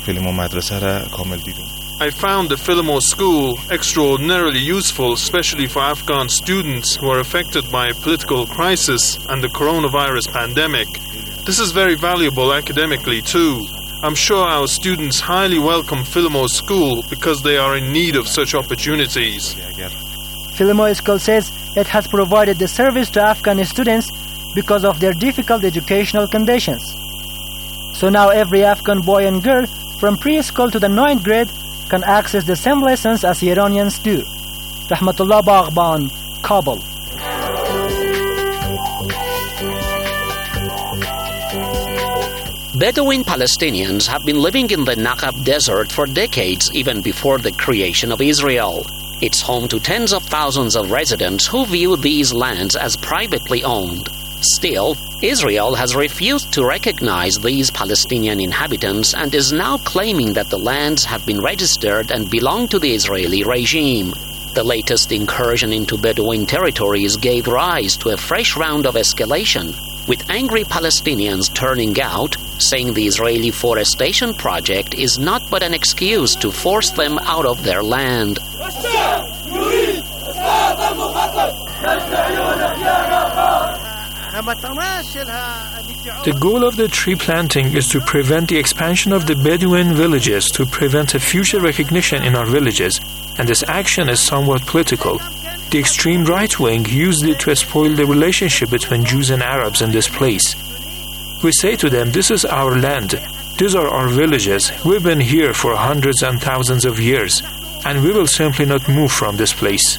I found the Philimo School extraordinarily useful, especially for Afghan students who are affected by a political crisis and the coronavirus pandemic. This is very valuable academically too. I'm sure our students highly welcome Philimo School because they are in need of such opportunities. Philimo School says it has provided the service to Afghan students because of their difficult educational conditions. So now every Afghan boy and girl from preschool to the ninth grade can access the same lessons as Iranians do. Rahmatullah Baghban, Kabul. Bedouin Palestinians have been living in the Naqab Desert for decades, even before the creation of Israel. It's home to tens of thousands of residents who view these lands as privately owned. Still, Israel has refused to recognize these Palestinian inhabitants and is now claiming that the lands have been registered and belong to the Israeli regime. The latest incursion into Bedouin territories gave rise to a fresh round of escalation, with angry Palestinians turning out, saying the Israeli forestation project is not but an excuse to force them out of their land. The goal of the tree planting is to prevent the expansion of the Bedouin villages, to prevent a future recognition in our villages, and this action is somewhat political. The extreme right wing used it to spoil the relationship between Jews and Arabs in this place. We say to them, this is our land, these are our villages, we've been here for hundreds and thousands of years, and we will simply not move from this place.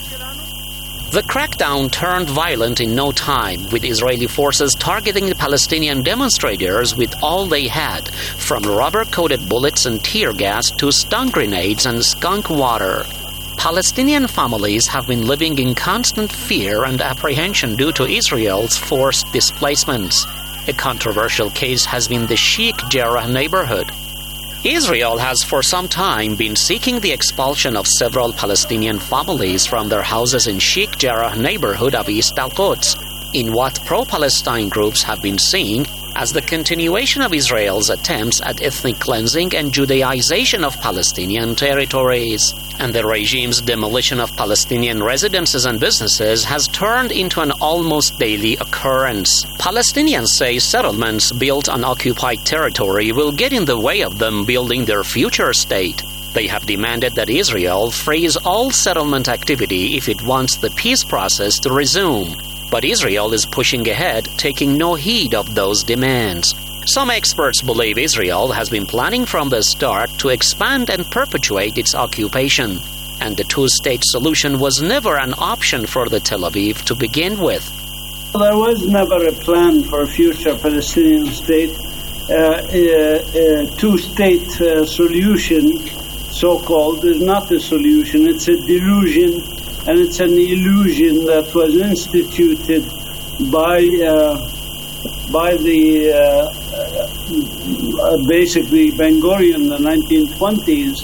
The crackdown turned violent in no time, with Israeli forces targeting the Palestinian demonstrators with all they had, from rubber-coated bullets and tear gas to stun grenades and skunk water. Palestinian families have been living in constant fear and apprehension due to Israel's forced displacements. A controversial case has been the Sheikh Jarrah neighborhood. Israel has for some time been seeking the expulsion of several Palestinian families from their houses in Sheikh Jarrah neighborhood of East Al-Quds, in what pro-Palestine groups have been seeing as the continuation of Israel's attempts at ethnic cleansing and Judaization of Palestinian territories. And the regime's demolition of Palestinian residences and businesses has turned into an almost daily occurrence. Palestinians say settlements built on occupied territory will get in the way of them building their future state. They have demanded that Israel freeze all settlement activity if it wants the peace process to resume. But Israel is pushing ahead, taking no heed of those demands. Some experts believe Israel has been planning from the start to expand and perpetuate its occupation, and the two-state solution was never an option for the Tel Aviv to begin with. There was never a plan for a future Palestinian state. Uh, a, a two-state uh, solution, so-called, is not a solution. It's a delusion, and it's an illusion that was instituted by uh, by the uh, uh, basically Ben Gurion in the nineteen twenties.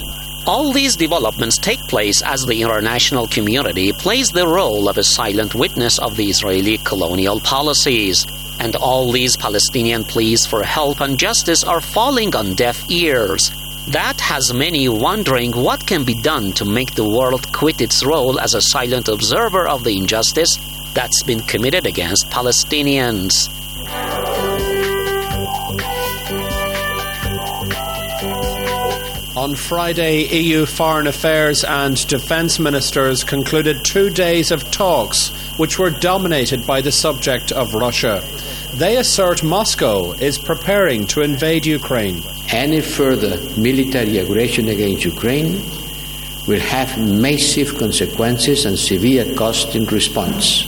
All these developments take place as the international community plays the role of a silent witness of the Israeli colonial policies. And all these Palestinian pleas for help and justice are falling on deaf ears. That has many wondering what can be done to make the world quit its role as a silent observer of the injustice that's been committed against Palestinians. On Friday, E U Foreign Affairs and Defence Ministers concluded two days of talks which were dominated by the subject of Russia. They assert Moscow is preparing to invade Ukraine. Any further military aggression against Ukraine will have massive consequences and severe cost in response.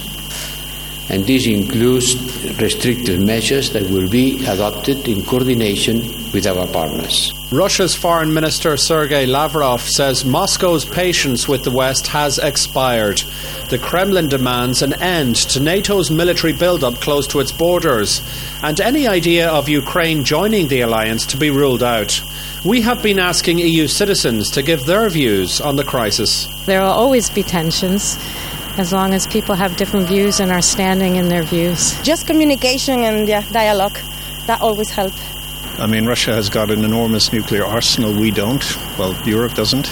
And this includes restrictive measures that will be adopted in coordination with our partners. Russia's Foreign Minister Sergei Lavrov says Moscow's patience with the West has expired. The Kremlin demands an end to NATO's military build-up close to its borders, and any idea of Ukraine joining the alliance to be ruled out. We have been asking E U citizens to give their views on the crisis. There will always be tensions, as long as people have different views and are standing in their views. Just communication and yeah, dialogue, that always helps. I mean, Russia has got an enormous nuclear arsenal. We don't. Well, Europe doesn't.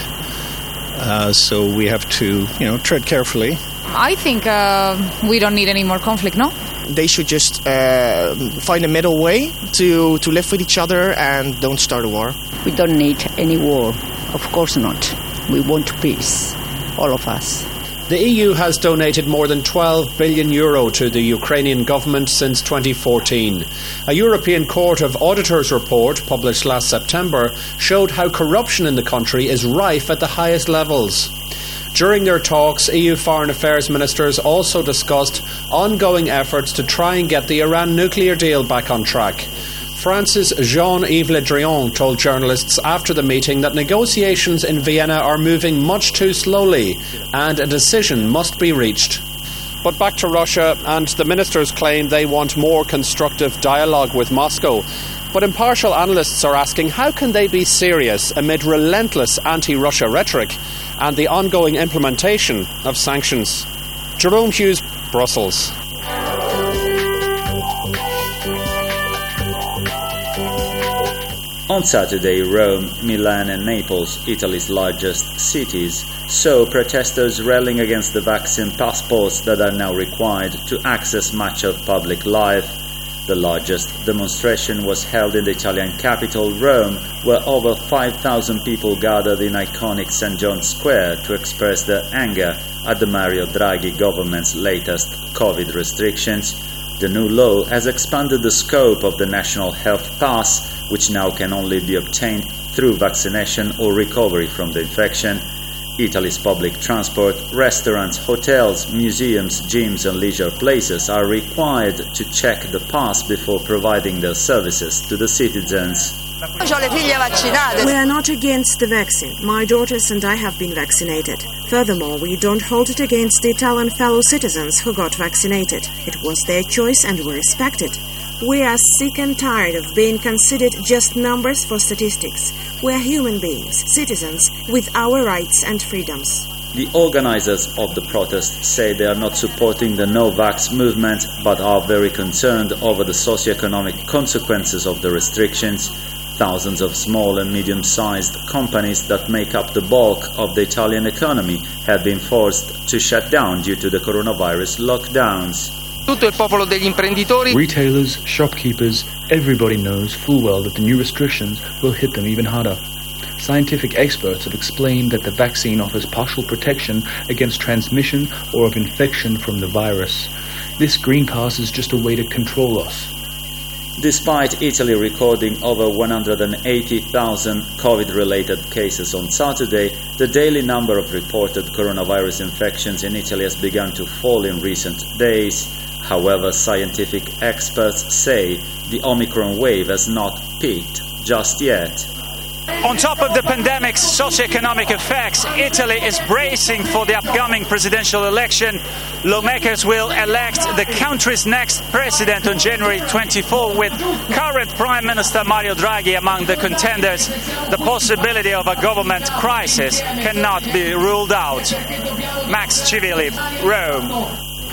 Uh, so we have to, you know, tread carefully. I think uh, we don't need any more conflict, no? They should just uh, find a middle way to, to live with each other and don't start a war. We don't need any war. Of course not. We want peace, all of us. The E U has donated more than twelve billion euro to the Ukrainian government since twenty fourteen. A European Court of Auditors report published last September showed how corruption in the country is rife at the highest levels. During their talks, E U Foreign Affairs ministers also discussed ongoing efforts to try and get the Iran nuclear deal back on track. France's Jean-Yves Le Drian told journalists after the meeting that negotiations in Vienna are moving much too slowly and a decision must be reached. But back to Russia, and the ministers claim they want more constructive dialogue with Moscow. But impartial analysts are asking how can they be serious amid relentless anti-Russia rhetoric and the ongoing implementation of sanctions. Jerome Hughes, Brussels. On Saturday, Rome, Milan and Naples, Italy's largest cities, saw protesters rallying against the vaccine passports that are now required to access much of public life. The largest demonstration was held in the Italian capital, Rome, where over five thousand people gathered in iconic Saint John's Square to express their anger at the Mario Draghi government's latest COVID restrictions. The new law has expanded the scope of the National Health Pass, which now can only be obtained through vaccination or recovery from the infection. Italy's public transport, restaurants, hotels, museums, gyms and leisure places are required to check the pass before providing their services to the citizens. We are not against the vaccine. My daughters and I have been vaccinated. Furthermore, we don't hold it against the Italian fellow citizens who got vaccinated. It was their choice and we respect it. We are sick and tired of being considered just numbers for statistics. We are human beings, citizens, with our rights and freedoms. The organizers of the protest say they are not supporting the no-vax movement, but are very concerned over the socio-economic consequences of the restrictions. Thousands of small and medium-sized companies that make up the bulk of the Italian economy have been forced to shut down due to the coronavirus lockdowns. Retailers, shopkeepers, everybody knows full well that the new restrictions will hit them even harder. Scientific experts have explained that the vaccine offers partial protection against transmission or of infection from the virus. This green pass is just a way to control us. Despite Italy recording over one hundred eighty thousand COVID-related cases on Saturday, the daily number of reported coronavirus infections in Italy has begun to fall in recent days. However, scientific experts say the Omicron wave has not peaked just yet. On top of the pandemic's socioeconomic effects, Italy is bracing for the upcoming presidential election. Lawmakers will elect the country's next president on January twenty-fourth, with current Prime Minister Mario Draghi among the contenders. The possibility of a government crisis cannot be ruled out. Max Civilli, Rome.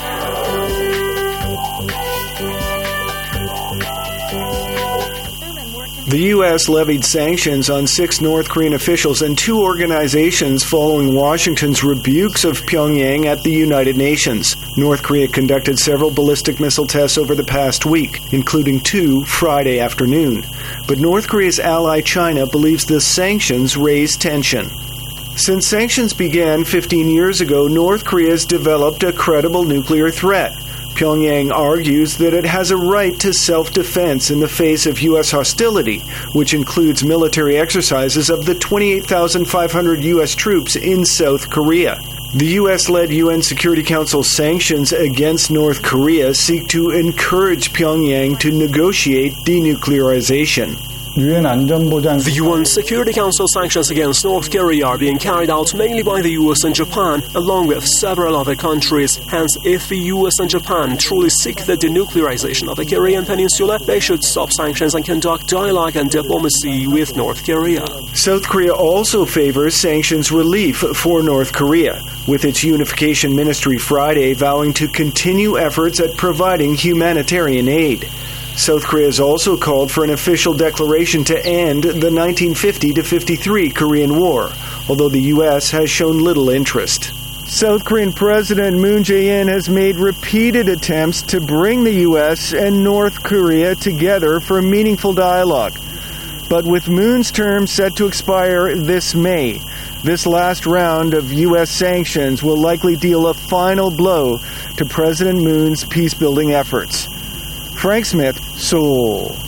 The U S levied sanctions on six North Korean officials and two organizations following Washington's rebukes of Pyongyang at the United Nations. North Korea conducted several ballistic missile tests over the past week, including two Friday afternoon. But North Korea's ally China believes the sanctions raise tension. Since sanctions began fifteen years ago, North Korea has developed a credible nuclear threat. Pyongyang argues that it has a right to self-defense in the face of U S hostility, which includes military exercises of the twenty-eight thousand five hundred U S troops in South Korea. The U S-led U N Security Council sanctions against North Korea seek to encourage Pyongyang to negotiate denuclearization. The U N Security Council sanctions against North Korea are being carried out mainly by the U S and Japan, along with several other countries. Hence, if the U S and Japan truly seek the denuclearization of the Korean peninsula, they should stop sanctions and conduct dialogue and diplomacy with North Korea. South Korea also favors sanctions relief for North Korea, with its unification ministry Friday vowing to continue efforts at providing humanitarian aid. South Korea has also called for an official declaration to end the nineteen fifty to fifty-three Korean War, although the U S has shown little interest. South Korean President Moon Jae-in has made repeated attempts to bring the U S and North Korea together for meaningful dialogue. But with Moon's term set to expire this May, this last round of U S sanctions will likely deal a final blow to President Moon's peace-building efforts. Frank Smith, Seoul.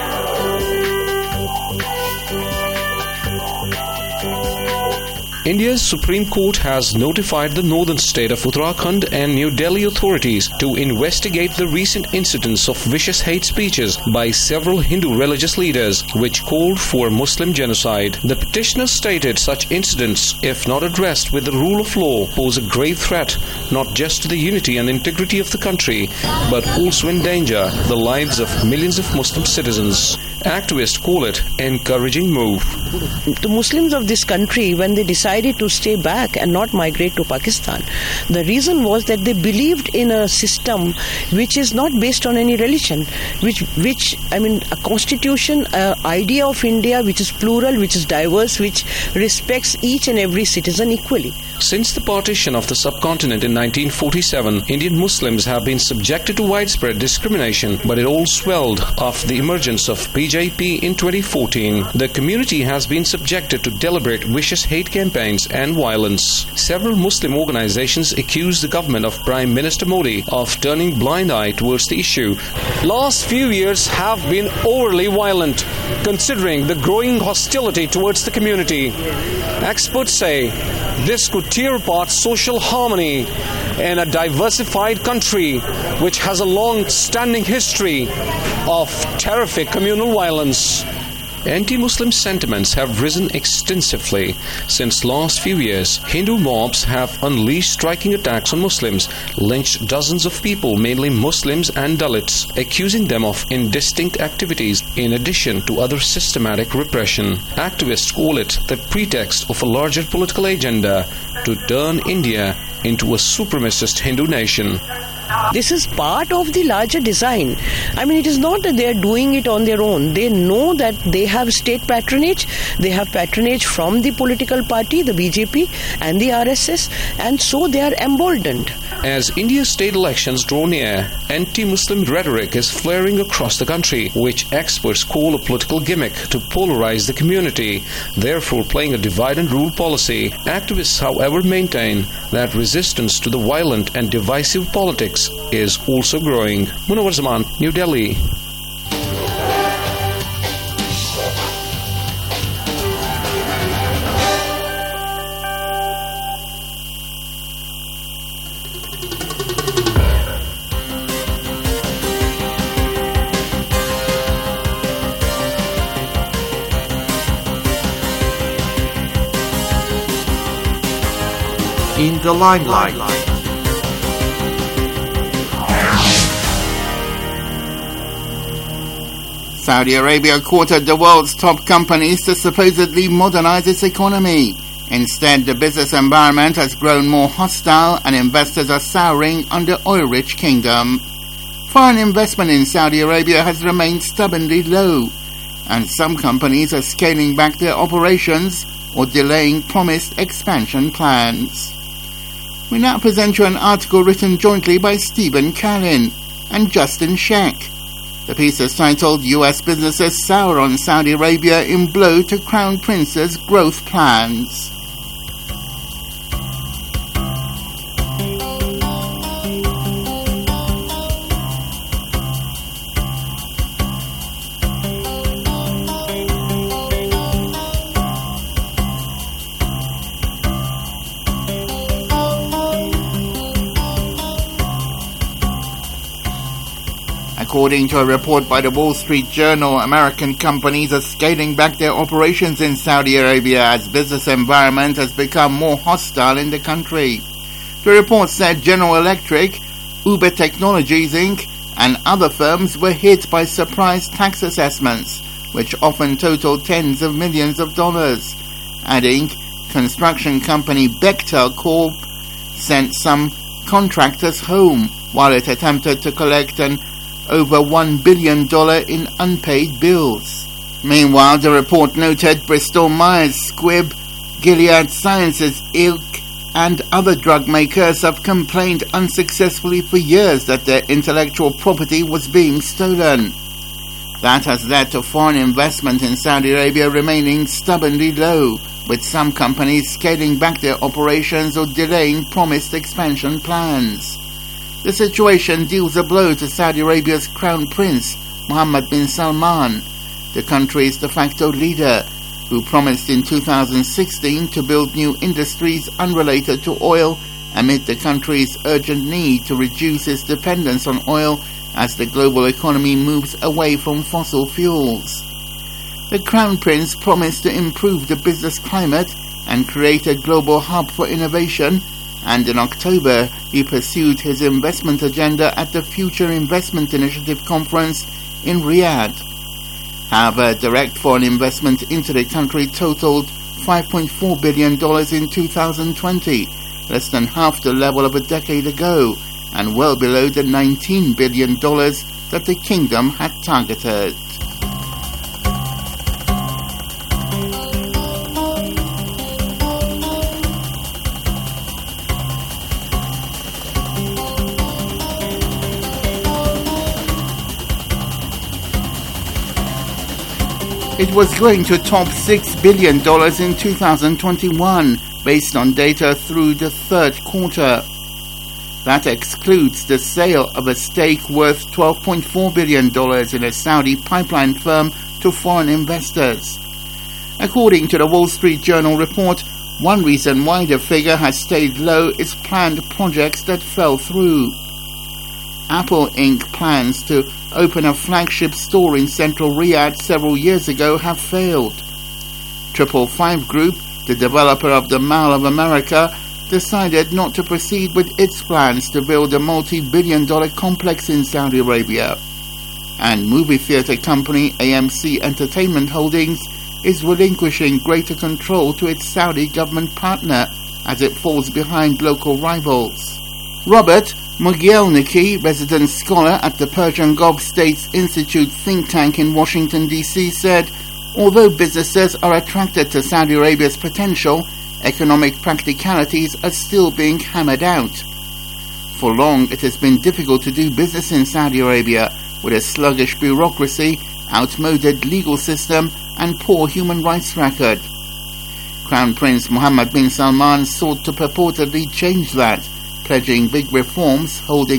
India's Supreme Court has notified the northern state of Uttarakhand and New Delhi authorities to investigate the recent incidents of vicious hate speeches by several Hindu religious leaders, which called for Muslim genocide. The petitioner stated such incidents, if not addressed with the rule of law, pose a grave threat not just to the unity and integrity of the country, but also endanger the lives of millions of Muslim citizens. Activists call it an encouraging move. The Muslims of this country, when they decided to stay back and not migrate to Pakistan, the reason was that they believed in a system which is not based on any religion, which, which I mean, a constitution, an idea of India which is plural, which is diverse, which respects each and every citizen equally. Since the partition of the subcontinent in nineteen forty-seven, Indian Muslims have been subjected to widespread discrimination, but it all swelled after the emergence of B J P in twenty fourteen. The community has been subjected to deliberate vicious hate campaigns and violence. Several Muslim organizations accuse the government of Prime Minister Modi of turning blind eye towards the issue. Last few years have been overly violent, considering the growing hostility towards the community. Experts say this could tear apart social harmony in a diversified country which has a long-standing history of terrific communal violence. Anti-Muslim sentiments have risen extensively. Since last few years, Hindu mobs have unleashed striking attacks on Muslims, lynched dozens of people, mainly Muslims and Dalits, accusing them of indistinct activities in addition to other systematic repression. Activists call it the pretext of a larger political agenda to turn India into a supremacist Hindu nation. This is part of the larger design. I mean, it is not that they are doing it on their own. They know that they have state patronage. They have patronage from the political party, the B J P and the R S S, and so they are emboldened. As India's state elections draw near, anti-Muslim rhetoric is flaring across the country, which experts call a political gimmick to polarize the community, therefore playing a divide-and-rule policy. Activists, however, maintain that resistance to the violent and divisive politics is also growing. Munawar Zaman, New Delhi. in the limelight. Saudi Arabia courted the world's top companies to supposedly modernize its economy. Instead, the business environment has grown more hostile and investors are souring on the oil-rich kingdom. Foreign investment in Saudi Arabia has remained stubbornly low, and some companies are scaling back their operations or delaying promised expansion plans. We now present you an article written jointly by Stephen Callan and Justin Sheck. The piece is titled U S Businesses Sour on Saudi Arabia in Blow to Crown Prince's Growth Plans. According to a report by the Wall Street Journal, American companies are scaling back their operations in Saudi Arabia as business environment has become more hostile in the country. The report said General Electric, Uber Technologies Incorporated, and other firms were hit by surprise tax assessments, which often total tens of millions of dollars. Adding, construction company Bechtel Corp sent some contractors home while it attempted to collect an over one billion dollars in unpaid bills. Meanwhile, the report noted Bristol-Myers Squibb, Gilead Sciences Incorporated, and other drug makers have complained unsuccessfully for years that their intellectual property was being stolen. That has led to foreign investment in Saudi Arabia remaining stubbornly low, with some companies scaling back their operations or delaying promised expansion plans. The situation deals a blow to Saudi Arabia's Crown Prince, Mohammed bin Salman, the country's de facto leader, who promised in two thousand sixteen to build new industries unrelated to oil amid the country's urgent need to reduce its dependence on oil as the global economy moves away from fossil fuels. The Crown Prince promised to improve the business climate and create a global hub for innovation, and in October he pursued his investment agenda at the Future Investment Initiative Conference in Riyadh. However, direct foreign investment into the country totaled five point four billion dollars in two thousand twenty, less than half the level of a decade ago, and well below the nineteen billion dollars that the kingdom had targeted. It was going to top six billion dollars in two thousand twenty-one, based on data through the third quarter. That excludes the sale of a stake worth twelve point four billion dollars in a Saudi pipeline firm to foreign investors. According to the Wall Street Journal report, one reason why the figure has stayed low is planned projects that fell through. Apple Incorporated plans to open a flagship store in central Riyadh several years ago have failed. Triple Five Group, the developer of the Mall of America, decided not to proceed with its plans to build a multi-billion dollar complex in Saudi Arabia. And movie theater company A M C Entertainment Holdings is relinquishing greater control to its Saudi government partner as it falls behind local rivals. Robert Mogielnicki, resident scholar at the Persian Gulf States Institute think tank in Washington, D C, said, although businesses are attracted to Saudi Arabia's potential, economic practicalities are still being hammered out. For long, it has been difficult to do business in Saudi Arabia with a sluggish bureaucracy, outmoded legal system, and poor human rights record. Crown Prince Mohammed bin Salman sought to purportedly change that, pledging big reforms, holding